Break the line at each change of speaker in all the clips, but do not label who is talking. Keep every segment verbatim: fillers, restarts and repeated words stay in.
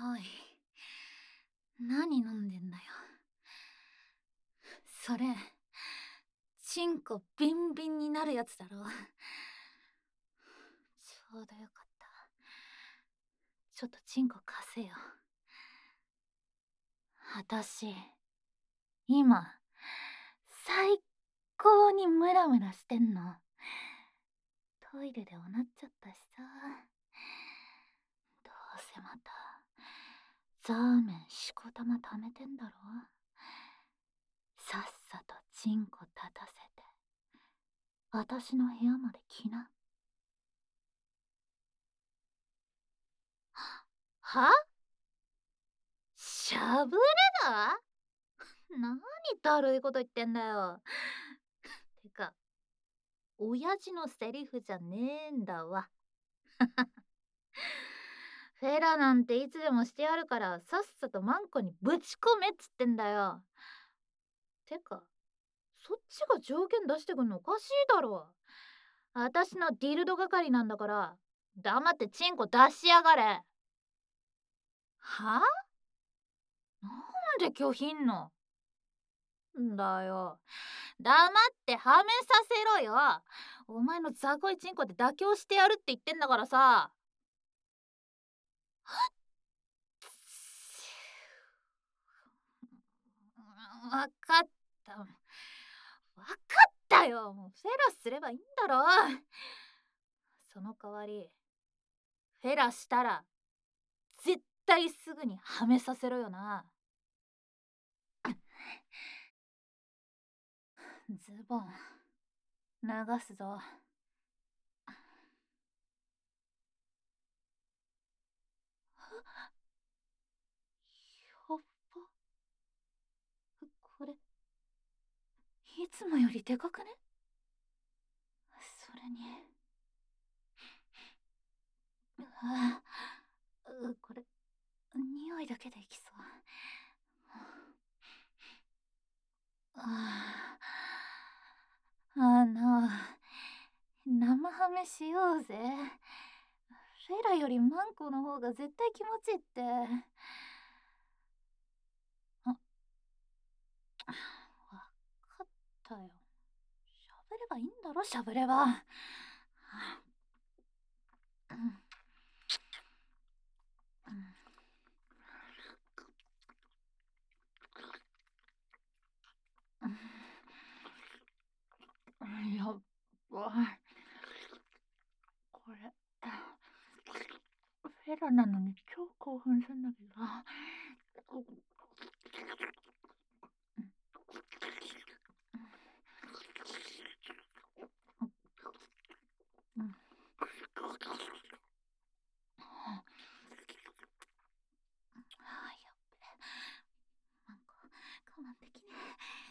おい、何飲んでんだよ。それ、チンコビンビンになるやつだろ。ちょうどよかった。ちょっとチンコ貸せよ。あたし、今、最高にムラムラしてんの。トイレでおなっちゃったしさ。どうせまた、ザーメンしこたま溜めてんだろ。さっさとチンコ立たせて、あたしの部屋まで来な。は？しゃぶれだ？なにだるいこと言ってんだよ。てか、親父のセリフじゃねえんだわ。フェラなんていつでもしてやるからさっさとマンコにぶち込めっつってんだよ。てか、そっちが条件出してくんのおかしいだろ。あたしのディルド係なんだから黙ってチンコ出しやがれ。は？なんで拒否んの？んだよ、黙ってはめさせろよ。お前の雑魚いチンコで妥協してやるって言ってんだからさ。わかった。わかったよ。もうフェラすればいいんだろ。その代わり、フェラしたら絶対すぐにはめさせろよな。ズボン流すぞ。やっば。これ、いつもよりでかくね？それに、ああ、これ、匂いだけでいきそう。ああ、あの、生ハメしようぜ。フェラよりマンコの方が絶対気持ちいいって。あ、わかったよ。しゃぶればいいんだろ、しゃぶれば。うんうん、やっばい。これ、フェラなのに超興奮するんだけど。うん、あーやっべ。なんか我慢できね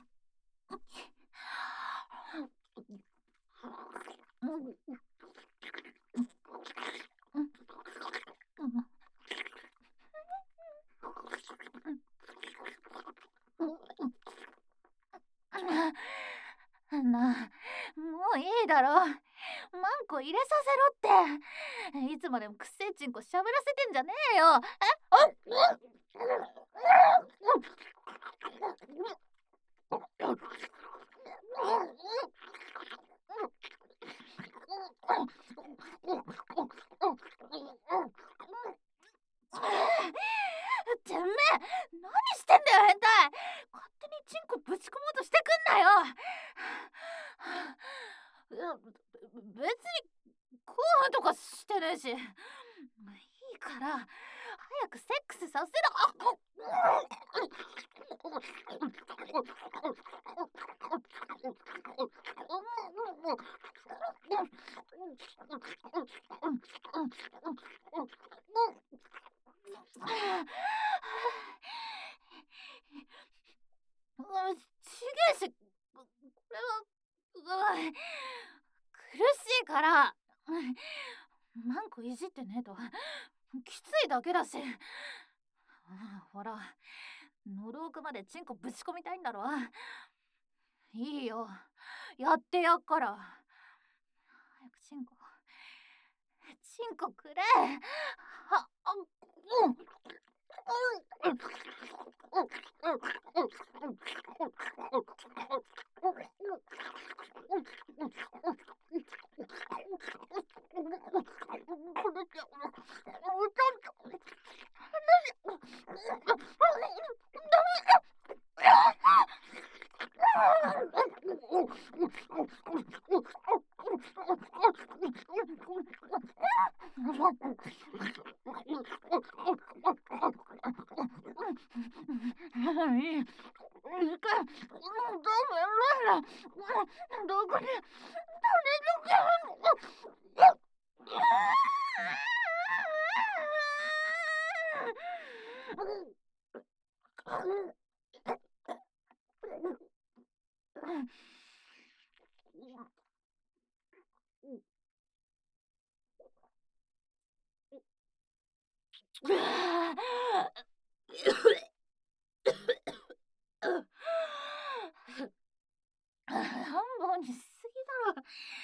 え。なあ、もういいだろ。マンコ入れさせろって。いつまでもくっせえちんこしゃぶらせてんじゃねえよ。てめえ、何してんだよ変態。勝手にチンコぶち込もうとしてくんなよ。いや、別に興奮とかしてねえし。いいから早くセックスさせろ。うん、ちげえし、これは、うん、苦しいから、マンコいじってねえときついだけだし。ほら、喉奥までチンコぶち込みたいんだろ。いいよ、やってやっから。早くチンコ、チンコくれ。は、あ、うん。 いいか、ダメだ。どこに種とけ。乱暴にしすぎだろ。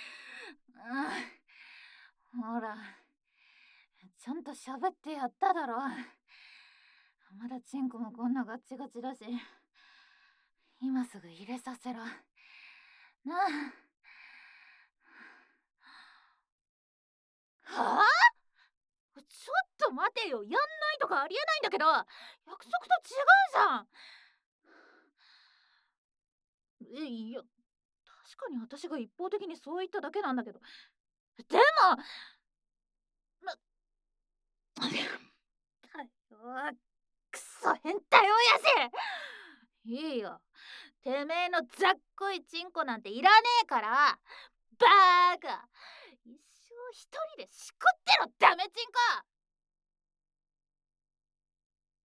ほら、ちゃんと喋ってやっただろ。まだチンコもこんなガッチガチだし、今すぐ入れさせろ。なあ。はあ？ちょっと待てよ、やんないとかありえないんだけど、約束と違うじゃん。え、いや、確かに私が一方的にそう言っただけなんだけど、でも、ま、くそ変態親父。いいよ、てめえのざっこいチンコなんていらねえから、バーカ、一生一人でしこってろダメチンコ。